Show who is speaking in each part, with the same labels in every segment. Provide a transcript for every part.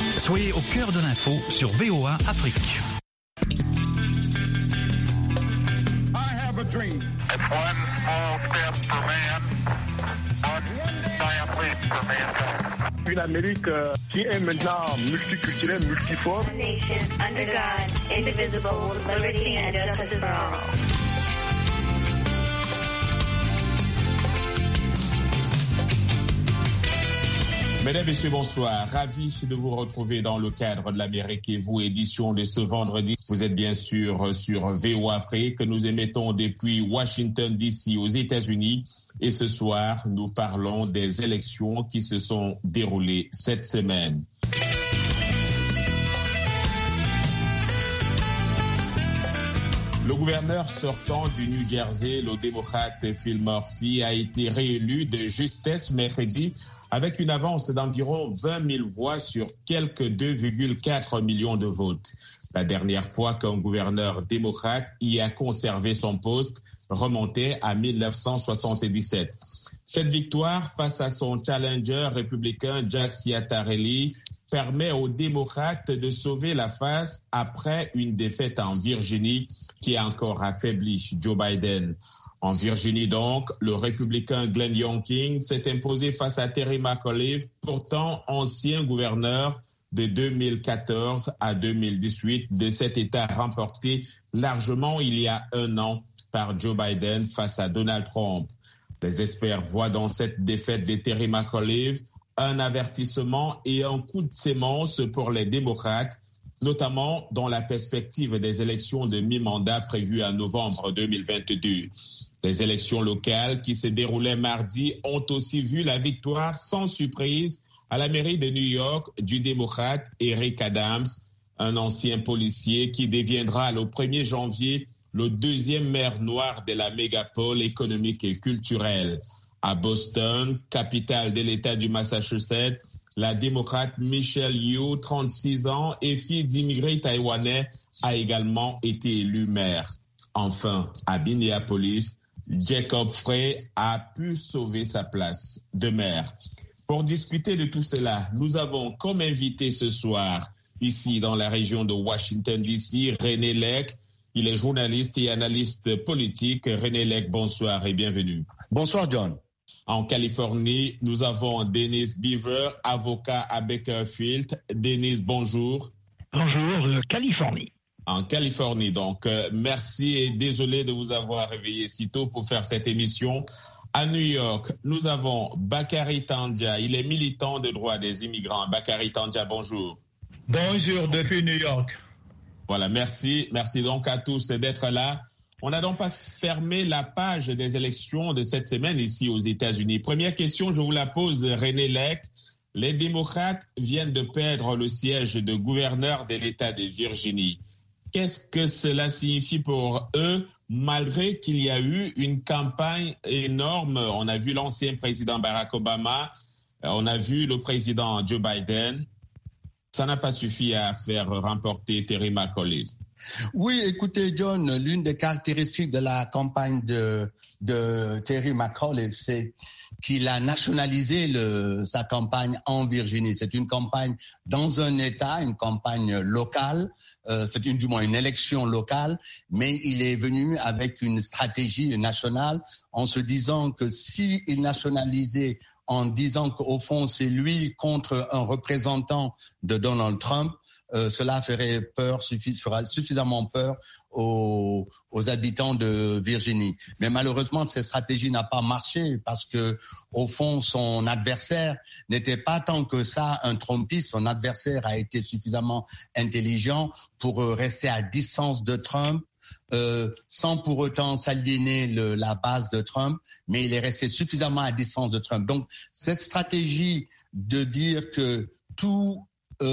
Speaker 1: Soyez au cœur de l'info sur VOA Afrique.
Speaker 2: I have a dream.
Speaker 3: It's one small step for man, one giant leap for mankind.
Speaker 2: Une Amérique qui est maintenant multiculturelle, multiforme.
Speaker 4: Nation under God, indivisible, with liberty and justice for all.
Speaker 5: Mesdames, Messieurs, bonsoir. Ravi de vous retrouver dans le cadre de l'Amérique et vous, édition de ce vendredi. Vous êtes bien sûr sur VOA Afrique que nous émettons depuis Washington DC aux États-Unis. Et ce soir, nous parlons des élections qui se sont déroulées cette semaine. Le gouverneur sortant du New Jersey, le démocrate Phil Murphy, a été réélu de justesse mercredi avec une avance d'environ 20 000 voix sur quelques 2,4 millions de votes. La dernière fois qu'un gouverneur démocrate y a conservé son poste remontait à 1977. Cette victoire face à son challenger républicain Jack Ciattarelli permet aux démocrates de sauver la face après une défaite en Virginie qui a encore affaibli Joe Biden. En Virginie donc, le républicain Glenn Youngkin s'est imposé face à Terry McAuliffe, pourtant ancien gouverneur de 2014 à 2018 de cet État remporté largement il y a un an par Joe Biden face à Donald Trump. Les experts voient dans cette défaite de Terry McAuliffe un avertissement et un coup de sémence pour les démocrates, notamment dans la perspective des élections de mi-mandat prévues en novembre 2022. Les élections locales qui se déroulaient mardi ont aussi vu la victoire sans surprise à la mairie de New York du démocrate Eric Adams, un ancien policier qui deviendra le 1er janvier le deuxième maire noir de la mégapole économique et culturelle. À Boston, capitale de l'État du Massachusetts, la démocrate Michelle Yu, 36 ans et fille d'immigrés taïwanais, a également été élue maire. Enfin, à Minneapolis, Jacob Frey a pu sauver sa place de maire. Pour discuter de tout cela, nous avons comme invité ce soir, ici dans la région de Washington DC, René Lec. Il est journaliste et analyste politique. René Lec, bonsoir et bienvenue.
Speaker 6: Bonsoir, John.
Speaker 5: En Californie, nous avons Dennis Beaver, avocat à Bakersfield. Dennis, bonjour.
Speaker 7: Bonjour, Californie.
Speaker 5: En Californie, donc. Merci et désolé de vous avoir réveillé si tôt pour faire cette émission. À New York, nous avons Bakary Tandja. Il est militant de droits des immigrants. Bakary Tandja, bonjour.
Speaker 8: Bonjour depuis New York.
Speaker 5: Voilà, merci. Merci donc à tous d'être là. On n'a donc pas fermé la page des élections de cette semaine ici aux États-Unis. Première question, je vous la pose, René Lec. Les démocrates viennent de perdre le siège de gouverneur de l'État de Virginie. Qu'est-ce que cela signifie pour eux, malgré qu'il y a eu une campagne énorme? On a vu l'ancien président Barack Obama, on a vu le président Joe Biden. Ça n'a pas suffi à faire remporter Terry McAuliffe.
Speaker 6: Oui, écoutez, John, l'une des caractéristiques de la campagne de Terry McAuliffe, c'est qu'il a nationalisé sa campagne en Virginie. C'est une campagne dans un État, une campagne locale, du moins une élection locale, mais il est venu avec une stratégie nationale en se disant que s'il nationalisait en disant qu'au fond, c'est lui contre un représentant de Donald Trump, cela ferait fera suffisamment peur aux habitants de Virginie. Mais malheureusement, cette stratégie n'a pas marché parce que, au fond, son adversaire n'était pas tant que ça un Trumpiste. Son adversaire a été suffisamment intelligent pour rester à distance de Trump, sans pour autant s'aliéner la base de Trump, mais il est resté suffisamment à distance de Trump. Donc, cette stratégie de dire que toute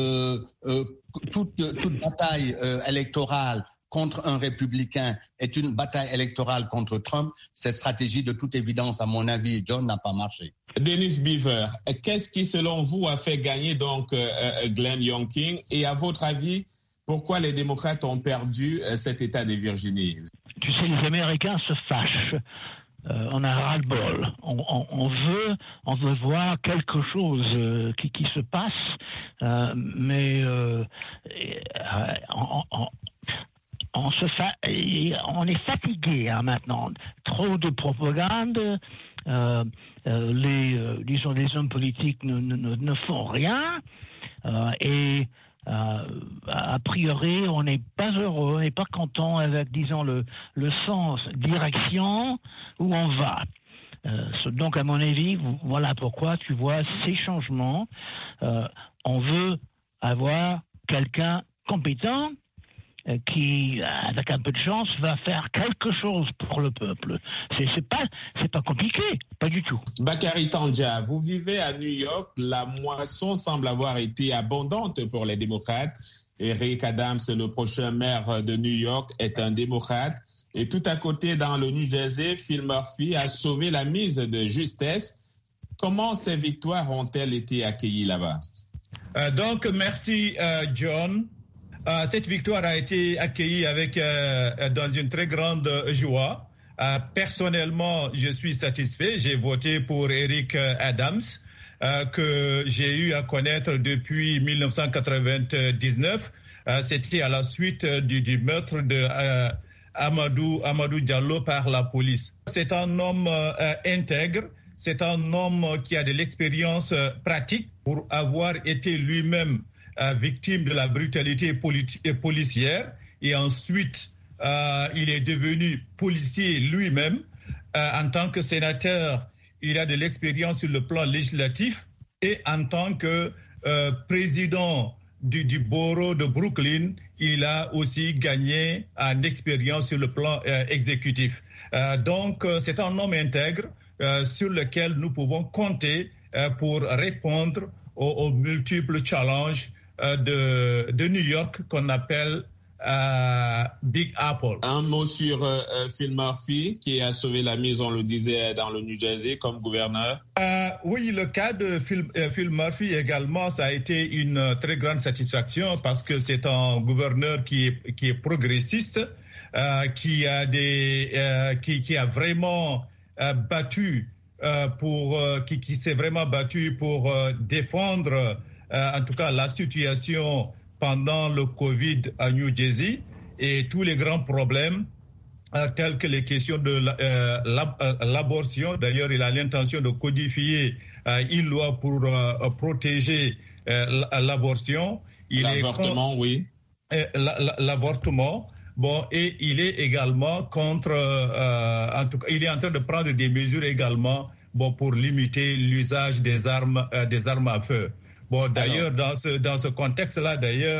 Speaker 6: bataille électorale contre un républicain est une bataille électorale contre Trump, cette stratégie, de toute évidence, à mon avis, John, n'a pas marché.
Speaker 5: Dennis Beaver, qu'est-ce qui, selon vous, a fait gagner donc Glenn Youngkin? Et à votre avis, pourquoi les démocrates ont perdu cet État de Virginie?
Speaker 7: Tu sais, les Américains se fâchent. on a ras-le-bol. On veut voir quelque chose qui se passe, mais on est fatigué maintenant. Trop de propagande. Les hommes politiques ne font rien. Et a priori, on n'est pas heureux, on n'est pas content avec, disons, le sens, direction où on va. Donc, à mon avis, voilà pourquoi tu vois ces changements. On veut avoir quelqu'un compétent qui, avec un peu de chance, va faire quelque chose pour le peuple. C'est pas compliqué, pas du tout.
Speaker 5: Bakary Tandja, vous vivez à New York. La moisson semble avoir été abondante pour les démocrates. Eric Adams, le prochain maire de New York, est un démocrate. Et tout à côté, dans le New Jersey, Phil Murphy a sauvé la mise de justesse. Comment ces victoires ont-elles été accueillies là-bas?
Speaker 8: Donc, merci, John. Cette victoire a été accueillie dans une très grande joie. Personnellement, je suis satisfait. J'ai voté pour Eric Adams, que j'ai eu à connaître depuis 1999. C'était à la suite du meurtre de Amadou Diallo par la police. C'est un homme intègre. C'est un homme qui a de l'expérience pratique pour avoir été lui-même victime de la brutalité policière, et ensuite il est devenu policier lui-même. En tant que sénateur, il a de l'expérience sur le plan législatif, et en tant que président du borough de Brooklyn, il a aussi gagné en expérience sur le plan exécutif. Donc c'est un homme intègre sur lequel nous pouvons compter pour répondre aux multiples challenges de New York qu'on appelle Big Apple.
Speaker 5: Un mot sur Phil Murphy qui a sauvé la mise, on le disait, dans le New Jersey comme gouverneur.
Speaker 8: Oui, le cas de Phil Murphy également, ça a été une très grande satisfaction parce que c'est un gouverneur qui est progressiste, qui a vraiment battu qui s'est vraiment battu pour défendre en tout cas la situation pendant le Covid à New Jersey, et tous les grands problèmes tels que les questions de l'abortion. D'ailleurs, il a l'intention de codifier une loi pour protéger l'abortion.
Speaker 5: L'avortement, oui.
Speaker 8: L'avortement. Bon, et il est également contre, en tout cas, il est en train de prendre des mesures également, pour limiter l'usage des armes à feu. Bon, d'ailleurs, dans ce contexte-là, d'ailleurs,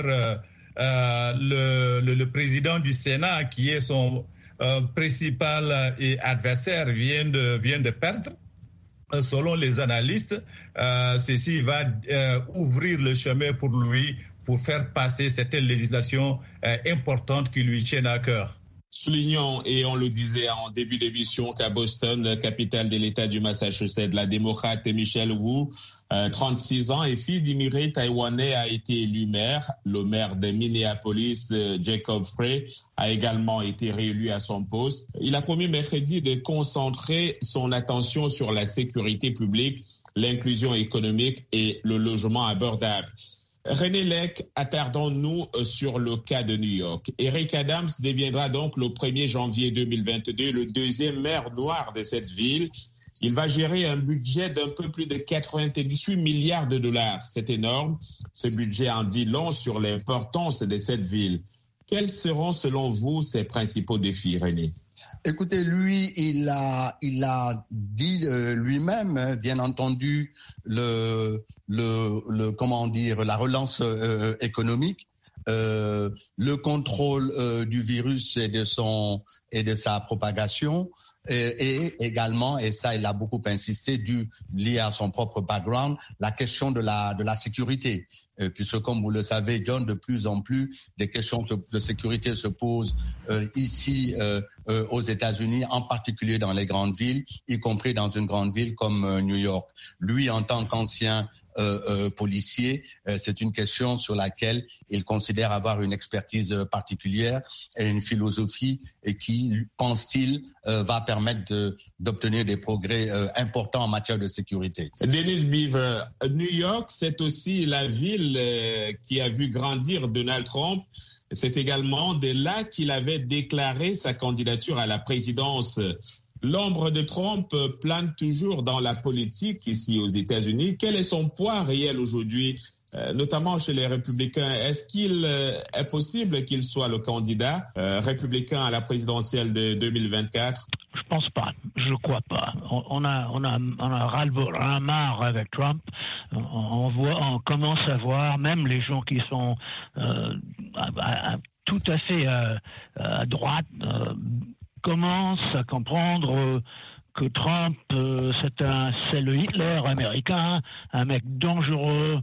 Speaker 8: le président du Sénat, qui est son principal adversaire, vient de perdre. Selon les analystes, ceci va ouvrir le chemin pour lui pour faire passer certaines législations importantes qui lui tiennent à cœur.
Speaker 5: Soulignons, et on le disait en début d'émission, qu'à Boston, capitale de l'État du Massachusetts, la démocrate Michelle Wu, 36 ans et fille d'immigrés taïwanais, a été élue maire. Le maire de Minneapolis, Jacob Frey, a également été réélu à son poste. Il a promis mercredi de concentrer son attention sur la sécurité publique, l'inclusion économique et le logement abordable. René Lec, attardons-nous sur le cas de New York. Eric Adams deviendra donc le 1er janvier 2022 le deuxième maire noir de cette ville. Il va gérer un budget d'un peu plus de 98 milliards de dollars. C'est énorme. Ce budget en dit long sur l'importance de cette ville. Quels seront selon vous ses principaux défis, René?
Speaker 6: Écoutez, lui, il a dit lui-même, bien entendu, comment dire, la relance économique, le contrôle du virus et de sa propagation, et également, et ça il a beaucoup insisté, lié à son propre background, la question de la sécurité. puisque comme vous le savez, John, de plus en plus, des questions de sécurité se posent ici aux États-Unis, en particulier dans les grandes villes, y compris dans une grande ville comme New York. Lui, en tant qu'ancien policier, c'est une question sur laquelle il considère avoir une expertise particulière et une philosophie et qui, pense-t-il, va permettre d'obtenir des progrès importants en matière de sécurité.
Speaker 5: Dennis Beaver, New York, c'est aussi la ville qui a vu grandir Donald Trump. C'est également de là qu'il avait déclaré sa candidature à la présidence. L'ombre de Trump plane toujours dans la politique ici aux États-Unis. Quel est son poids réel aujourd'hui, notamment chez les républicains? Est-ce qu'il est possible qu'il soit le candidat républicain à la présidentielle de 2024?
Speaker 7: Je pense pas. Je crois pas. On a ras-le-bol, marre avec Trump. On commence à voir même les gens qui sont tout à fait à droite. Commence à comprendre que Trump, c'est le Hitler américain, un mec dangereux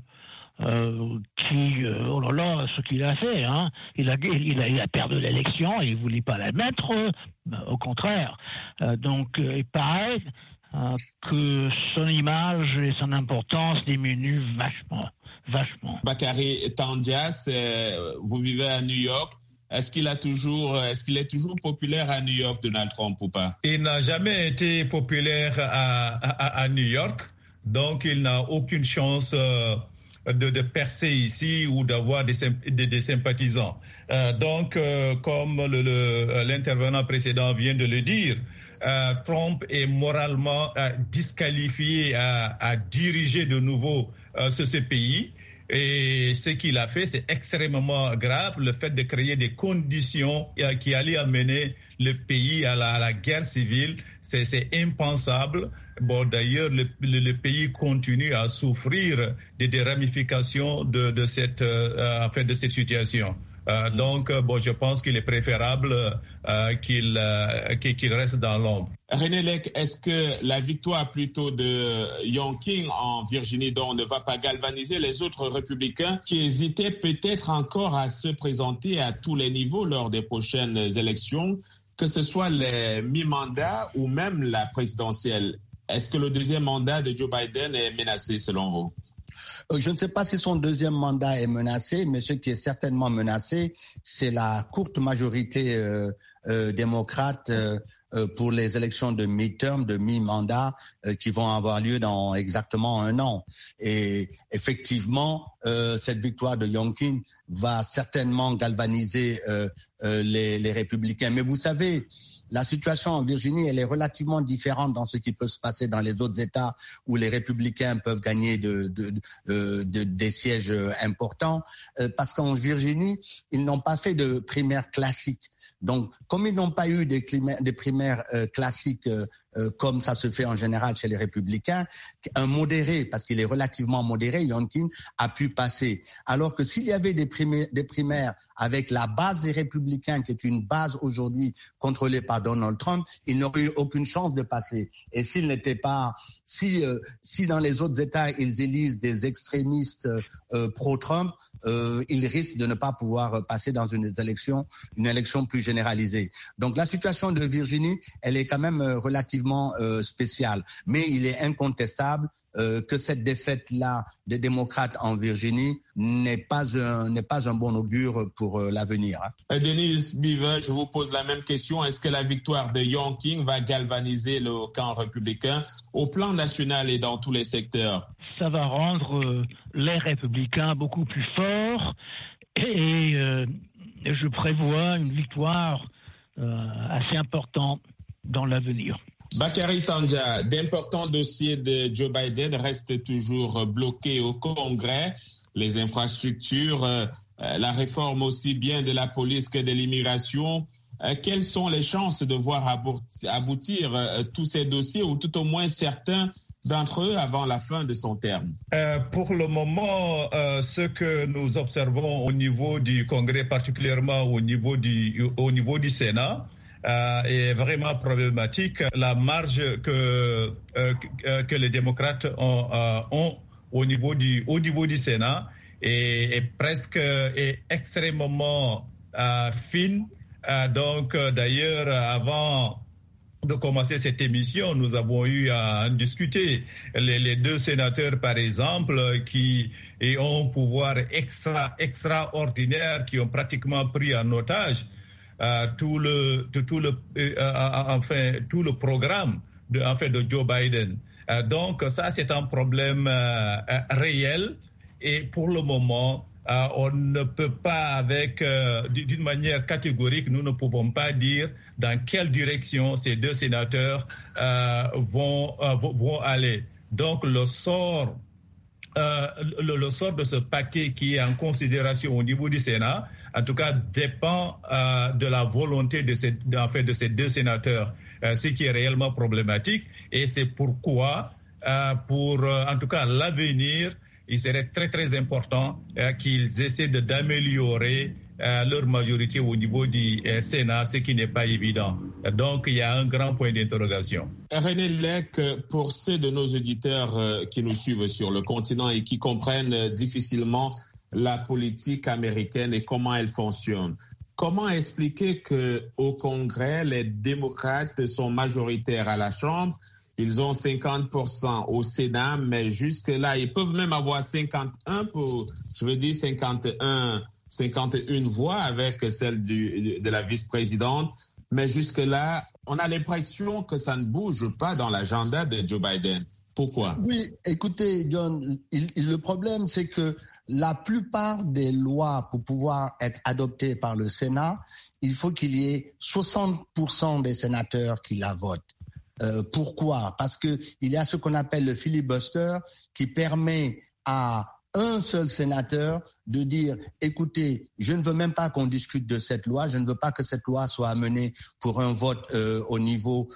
Speaker 7: qui, oh là là, ce qu'il a fait, hein, il a perdu l'élection et il voulait pas la mettre, au contraire. Donc, il paraît que son image et son importance diminuent vachement.
Speaker 5: Bakary Tandias, vous vivez à New York. Est-ce qu'il est toujours populaire à New York, Donald Trump, ou pas?
Speaker 8: Il n'a jamais été populaire à New York, donc il n'a aucune chance de percer ici ou d'avoir des sympathisants. Donc, comme l'intervenant précédent vient de le dire, Trump est moralement disqualifié à diriger de nouveau ce pays. Et ce qu'il a fait, c'est extrêmement grave, le fait de créer des conditions qui allaient amener le pays à la guerre civile. C'est impensable. Bon, d'ailleurs, le pays continue à souffrir des ramifications de cette situation. Donc, je pense qu'il est préférable qu'il reste dans l'ombre.
Speaker 5: René Lec, est-ce que la victoire plutôt de Youngkin en Virginie ne va pas galvaniser les autres républicains qui hésitaient peut-être encore à se présenter à tous les niveaux lors des prochaines élections, que ce soit les mi-mandats ou même la présidentielle? Est-ce que le deuxième mandat de Joe Biden est menacé selon vous?
Speaker 6: Je ne sais pas si son deuxième mandat est menacé, mais ce qui est certainement menacé, c'est la courte majorité démocrate pour les élections de mi-term, de mi-mandat, qui vont avoir lieu dans exactement 1 an. Et effectivement, cette victoire de Youngkin va certainement galvaniser les républicains. Mais vous savez, la situation en Virginie, elle est relativement différente dans ce qui peut se passer dans les autres États où les républicains peuvent gagner des sièges importants, parce qu'en Virginie, ils n'ont pas fait de primaire classique. Donc, comme ils n'ont pas eu des primaires classiques comme ça se fait en général chez les républicains, un modéré, parce qu'il est relativement modéré, Youngkin, a pu passer. Alors que s'il y avait des primaires avec la base des républicains, qui est une base aujourd'hui contrôlée par Donald Trump, il n'aurait eu aucune chance de passer. Et s'il n'était pas, si dans les autres États, ils élisent des extrémistes pro-Trump, ils risquent de ne pas pouvoir passer dans une élection plus généralisée. Donc la situation de Virginie, elle est quand même relativement spéciale. Mais il est incontestable que cette défaite-là des démocrates en Virginie n'est pas un bon augure pour l'avenir.
Speaker 5: Dennis Beaver, je vous pose la même question. Est-ce que la victoire de Youngkin va galvaniser le camp républicain au plan national et dans tous les secteurs?
Speaker 7: Ça va rendre les républicains beaucoup plus forts et je prévois une victoire assez importante dans l'avenir.
Speaker 5: Bakary Tandias, d'importants dossiers de Joe Biden restent toujours bloqués au Congrès. Les infrastructures, la réforme aussi bien de la police que de l'immigration. Quelles sont les chances de voir aboutir tous ces dossiers, ou tout au moins certains d'entre eux, avant la fin de son terme?
Speaker 8: Pour le moment, ce que nous observons au niveau du Congrès, particulièrement au niveau du Sénat, est vraiment problématique. La marge que les démocrates ont au niveau du Sénat est presque extrêmement fine. Donc, d'ailleurs, avant de commencer cette émission, nous avons eu à discuter les deux sénateurs, par exemple, qui ont un pouvoir extraordinaire, qui ont pratiquement pris en otage tout le programme de Joe Biden. Donc, ça, c'est un problème réel. Et pour le moment, on ne peut pas, d'une manière catégorique, nous ne pouvons pas dire dans quelle direction ces deux sénateurs vont aller. Donc, le sort de ce paquet qui est en considération au niveau du Sénat, en tout cas, dépend de la volonté de ces deux sénateurs, ce qui est réellement problématique. Et c'est pourquoi, pour en tout cas l'avenir, il serait très, très important qu'ils essaient d'améliorer leur majorité au niveau du Sénat, ce qui n'est pas évident. Donc, il y a un grand point d'interrogation.
Speaker 5: René Lec, pour ceux de nos auditeurs qui nous suivent sur le continent et qui comprennent difficilement la politique américaine et comment elle fonctionne, comment expliquer qu'au Congrès, les démocrates sont majoritaires à la Chambre? Ils ont 50% au Sénat, mais jusque-là, ils peuvent même avoir 51 voix avec celle de la vice-présidente. Mais jusque-là, on a l'impression que ça ne bouge pas dans l'agenda de Joe Biden. Pourquoi?
Speaker 6: Oui, écoutez, John, le problème, c'est que la plupart des lois, pour pouvoir être adoptées par le Sénat, il faut qu'il y ait 60% des sénateurs qui la votent. Pourquoi? Parce que il y a ce qu'on appelle le filibuster qui permet à un seul sénateur de dire « Écoutez, je ne veux même pas qu'on discute de cette loi, je ne veux pas que cette loi soit amenée pour un vote au niveau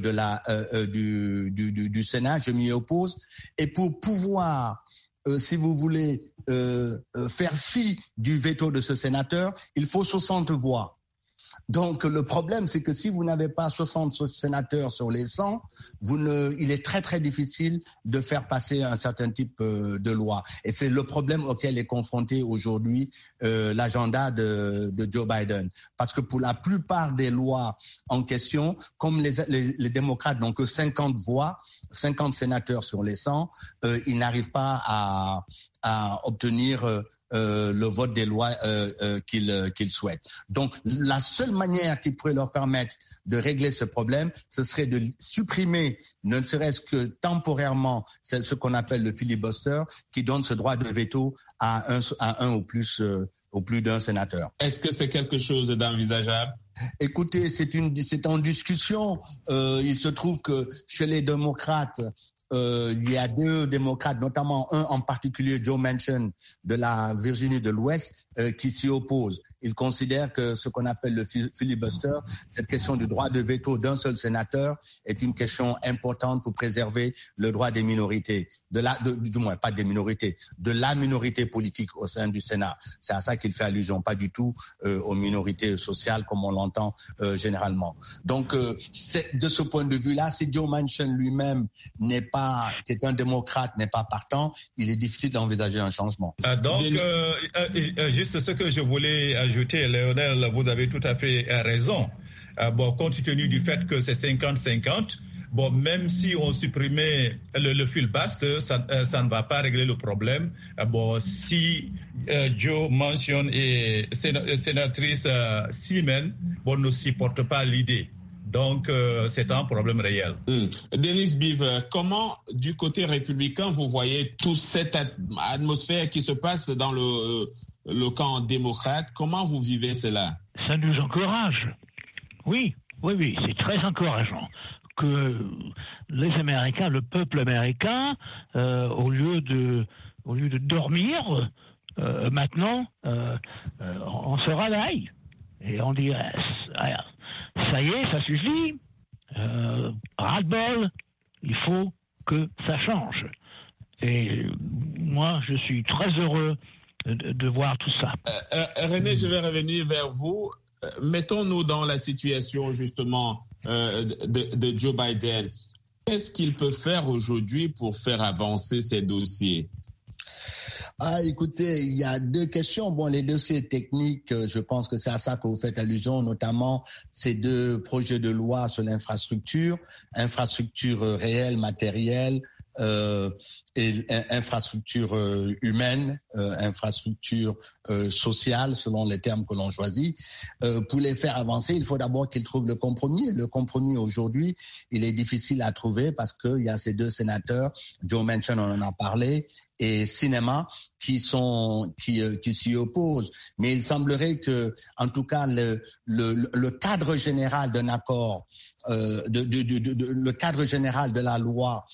Speaker 6: du Sénat, je m'y oppose. » Et pour pouvoir, si vous voulez, faire fi du veto de ce sénateur, il faut 60 voix. Donc, le problème, c'est que si vous n'avez pas 60 sénateurs sur les 100, il est très, très difficile de faire passer un certain type de loi. Et c'est le problème auquel est confronté aujourd'hui l'agenda de Joe Biden. Parce que pour la plupart des lois en question, comme les démocrates n'ont que 50 voix, 50 sénateurs sur les 100, ils n'arrivent pas à obtenir le vote des lois qu'ils souhaitent. Donc, la seule manière qui pourrait leur permettre de régler ce problème, ce serait de supprimer, ne serait-ce que temporairement, ce qu'on appelle le filibuster, qui donne ce droit de veto à un ou plus d'un sénateur.
Speaker 5: Est-ce que c'est quelque chose d'envisageable?
Speaker 6: Écoutez, c'est en discussion. Il se trouve que chez les démocrates, il y a deux démocrates, notamment un en particulier, Joe Manchin, de la Virginie de l'Ouest, qui s'y opposent. Ils considèrent que ce qu'on appelle le filibuster, cette question du droit de veto d'un seul sénateur, est une question importante pour préserver le droit des minorités, du moins pas des minorités, de la minorité politique au sein du Sénat. C'est à ça qu'il fait allusion, pas du tout aux minorités sociales comme on l'entend généralement. Donc, de ce point de vue-là, si Joe Manchin lui-même qui est un démocrate, n'est pas partant, il est difficile d'envisager un changement.
Speaker 8: Juste ce que je voulais ajouter, Lionel, vous avez tout à fait raison. Compte tenu du fait que c'est 50-50, même si on supprimait le filibuster, ça ne va pas régler le problème. Si Joe Manchin et sénatrice Seaman ne supportent pas l'idée. Donc, c'est un problème réel.
Speaker 5: Denis Beaver, comment, du côté républicain, vous voyez toute cette atmosphère qui se passe dans le camp démocrate? Comment vous vivez cela?
Speaker 7: Ça nous encourage. Oui, c'est très encourageant que les Américains, le peuple américain, au lieu de dormir, maintenant, on se réveille. Et on dit, ça y est, ça suffit, ras-le-bol, il faut que ça change. Et moi, je suis très heureux de voir tout ça.
Speaker 5: René, je vais revenir vers vous. Mettons-nous dans la situation, justement, de Joe Biden. Qu'est-ce qu'il peut faire aujourd'hui pour faire avancer ces dossiers?
Speaker 6: Écoutez, il y a deux questions. Bon, les dossiers techniques, je pense que c'est à ça que vous faites allusion, notamment ces deux projets de loi sur l'infrastructure, infrastructure réelle, matérielle, et infrastructure humaine, infrastructure sociale, selon les termes que l'on choisit. Pour les faire avancer, il faut d'abord qu'ils trouvent le compromis. Et le compromis aujourd'hui, il est difficile à trouver parce qu'il y a ces deux sénateurs, Joe Manchin, on en a parlé, et Sinema, qui s'y opposent. Mais il semblerait que, en tout cas, le cadre général d'un accord, le cadre général de la loi,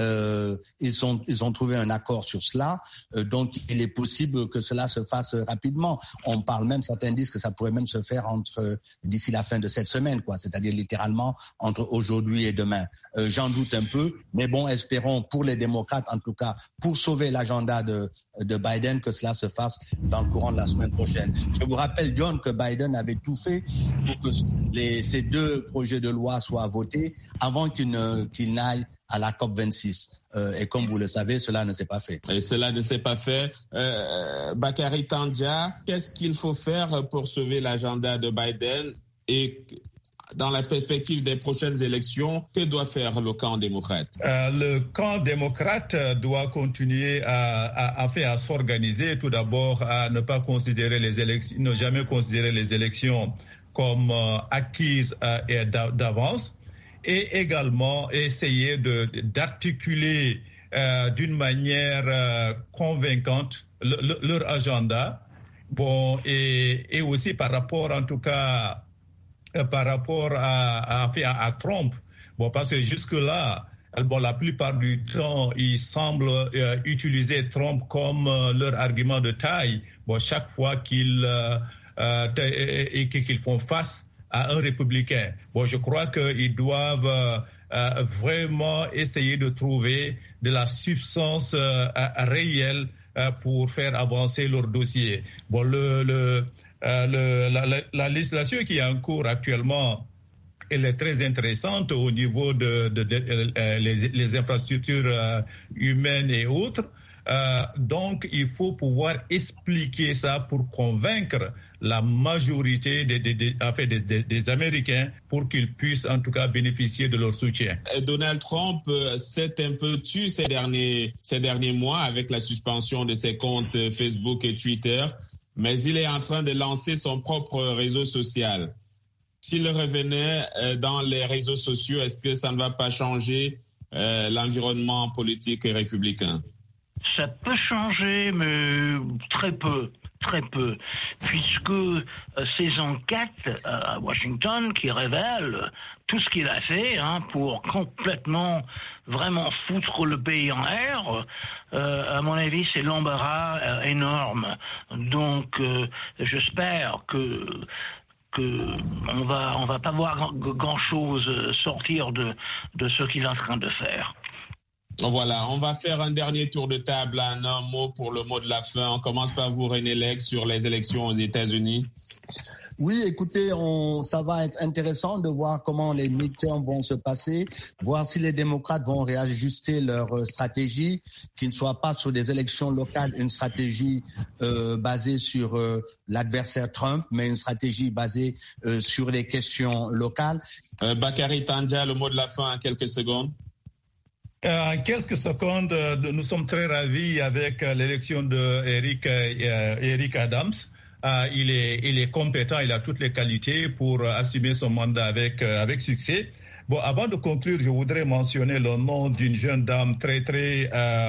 Speaker 6: ils ont trouvé un accord sur cela. Donc, il est possible que cela se fasse rapidement. On parle même, certains disent que ça pourrait même se faire d'ici la fin de cette semaine, quoi. C'est-à-dire littéralement entre aujourd'hui et demain. J'en doute un peu, mais bon, espérons pour les démocrates, en tout cas, pour sauver l'agenda de Biden, que cela se fasse dans le courant de la semaine prochaine. Je vous rappelle, John, que Biden avait tout fait pour que ces deux projets de loi soient votés avant qu'il n'aille à la COP26. Et comme vous le savez, cela ne s'est pas fait.
Speaker 5: Et cela ne s'est pas fait. Bakary Tandja, qu'est-ce qu'il faut faire pour sauver l'agenda de Biden et dans la perspective des prochaines élections, que doit faire le camp démocrate?
Speaker 8: Le camp démocrate doit continuer à s'organiser. Tout d'abord, à ne pas considérer les élections, ne jamais considérer les élections comme acquises d'avance, et également essayer d'articuler d'une manière convaincante leur agenda. Bon, et aussi par rapport, en tout cas, par rapport à Trump. Bon, parce que jusque-là, bon, la plupart du temps, ils semblent utiliser Trump comme leur argument de taille. Bon, chaque fois qu'ils font face à un républicain. Bon, je crois qu'ils doivent vraiment essayer de trouver de la substance réelle pour faire avancer leur dossier. Bon, la législation qui est en cours actuellement, elle est très intéressante au niveau les infrastructures humaines et autres. Donc, il faut pouvoir expliquer ça pour convaincre la majorité des Américains pour qu'ils puissent en tout cas bénéficier de leur soutien.
Speaker 5: Donald Trump s'est un peu tué ces derniers mois avec la suspension de ses comptes Facebook et Twitter, mais il est en train de lancer son propre réseau social. S'il revenait dans les réseaux sociaux, est-ce que ça ne va pas changer l'environnement politique républicain?
Speaker 7: Ça peut changer, mais très peu, puisque ces enquêtes à Washington qui révèlent tout ce qu'il a fait pour complètement, vraiment foutre le pays en l'air, à mon avis, c'est l'embarras énorme. Donc, j'espère que on va pas voir grand-chose sortir de ce qu'il est en train de faire.
Speaker 5: Voilà, on va faire un dernier tour de table, un mot pour le mot de la fin. On commence par vous, René Lex, sur les élections aux États-Unis.
Speaker 6: Oui, écoutez, ça va être intéressant de voir comment les midterms vont se passer, voir si les démocrates vont réajuster leur stratégie, qui ne soit pas sur des élections locales une stratégie basée sur l'adversaire Trump, mais une stratégie basée sur les questions locales.
Speaker 5: Bakary Tandja, le mot de la fin en quelques secondes.
Speaker 8: En quelques secondes, nous sommes très ravis avec l'élection de Eric Adams. Il est compétent, il a toutes les qualités pour assumer son mandat avec succès. Bon, avant de conclure, je voudrais mentionner le nom d'une jeune dame très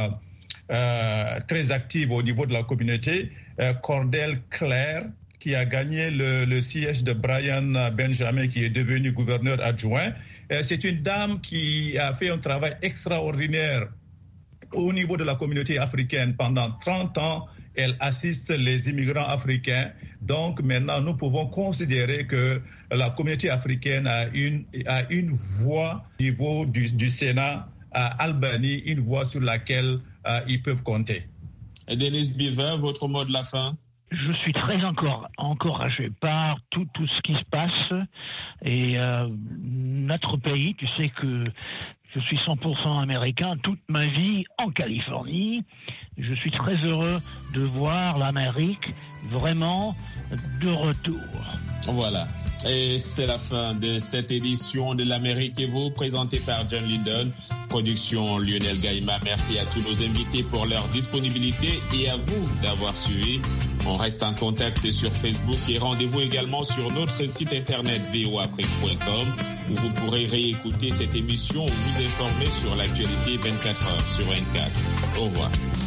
Speaker 8: active au niveau de la communauté, Cordell Claire, qui a gagné le siège de Brian Benjamin, qui est devenu gouverneur adjoint. C'est une dame qui a fait un travail extraordinaire au niveau de la communauté africaine. Pendant 30 ans, elle assiste les immigrants africains. Donc maintenant, nous pouvons considérer que la communauté africaine a une voix au niveau du Sénat à Albany, une voix sur laquelle ils peuvent compter.
Speaker 5: Et Denis Beaver, votre mot de la fin?
Speaker 7: Je suis très encouragé par tout ce qui se passe et notre pays, tu sais que Je suis 100% américain, toute ma vie en Californie. Je suis très heureux de voir l'Amérique vraiment de retour.
Speaker 5: Voilà. Et c'est la fin de cette édition de l'Amérique et vous, présentée par John Lydon, production Lionel Gaïma. Merci à tous nos invités pour leur disponibilité et à vous d'avoir suivi. On reste en contact sur Facebook et rendez-vous également sur notre site internet voafrique.com où vous pourrez réécouter cette émission ou vous informer sur l'actualité 24 heures sur 24. Au revoir.